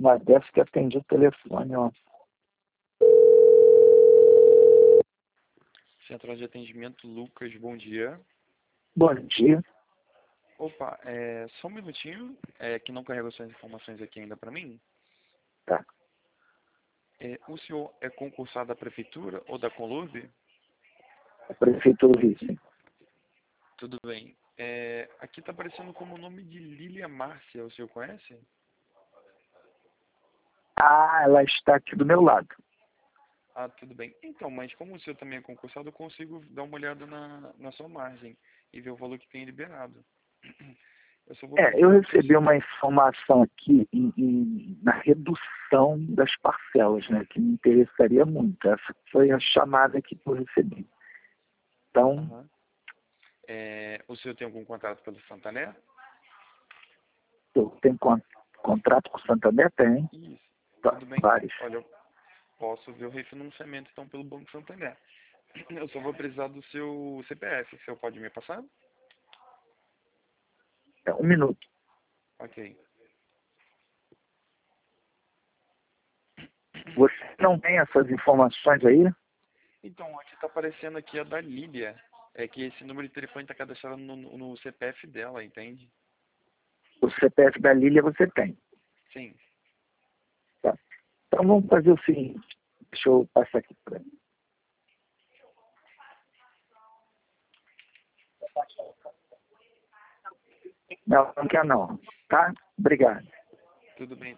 Uma dessas que atendi o telefone, ó. Central de Atendimento, Lucas, bom dia. Bom dia. Opa, só um minutinho, que não carregou suas informações aqui ainda para mim. Tá. O senhor é concursado da Prefeitura ou da Conlurb? A Prefeitura Vice. Tudo bem. Aqui está aparecendo como o nome de Lília Márcia, o senhor conhece? Ah, ela está aqui do meu lado. Ah, tudo bem. Então, mas como o senhor também é concursado, eu consigo dar uma olhada na sua margem e ver o valor que tem liberado. Eu só vou Eu precisar recebi uma informação aqui na redução das parcelas, né, que me interessaria muito. Essa foi a chamada que eu recebi. Então, Aham. O senhor tem algum contrato pelo Santander? eu tenho contrato com o Santander? Tem. Isso. Tudo bem. Vários. Olha, eu posso ver o refinanciamento então pelo Banco Santander. Eu só vou precisar do seu CPF. O senhor pode me passar? Um minuto. Ok. Você não tem essas informações aí? Então, aqui está aparecendo aqui a da Lília. É que esse número de telefone está cadastrado no CPF dela, entende? O CPF da Lília você tem. Sim. Tá? Então vamos fazer o seguinte. Deixa eu passar aqui para mim. Não, não quer não. Tá? Obrigado. Tudo bem.